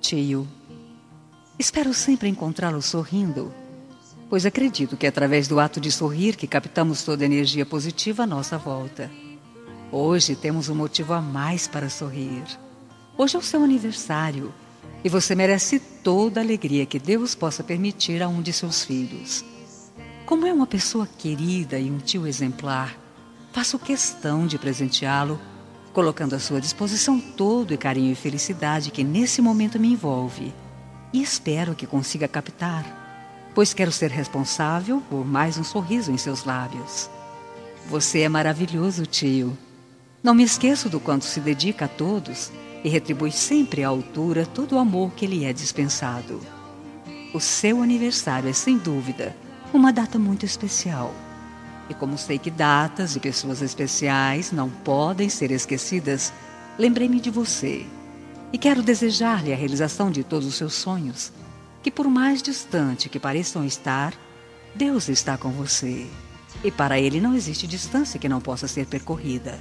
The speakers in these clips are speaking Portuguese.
Tio, espero sempre encontrá-lo sorrindo, pois acredito que é através do ato de sorrir que captamos toda a energia positiva à nossa volta. Hoje temos um motivo a mais para sorrir. Hoje é o seu aniversário e você merece toda a alegria que Deus possa permitir a um de seus filhos. Como é uma pessoa querida e um tio exemplar, faço questão de presenteá-lo, colocando à sua disposição todo o carinho e felicidade que nesse momento me envolve. E espero que consiga captar, pois quero ser responsável por mais um sorriso em seus lábios. Você é maravilhoso, tio. Não me esqueço do quanto se dedica a todos e retribui sempre à altura todo o amor que lhe é dispensado. O seu aniversário é, sem dúvida, uma data muito especial. E como sei que datas e pessoas especiais não podem ser esquecidas, lembrei-me de você. E quero desejar-lhe a realização de todos os seus sonhos, que por mais distante que pareçam estar, Deus está com você. E para Ele não existe distância que não possa ser percorrida.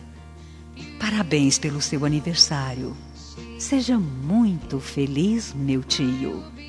Parabéns pelo seu aniversário. Seja muito feliz, meu tio.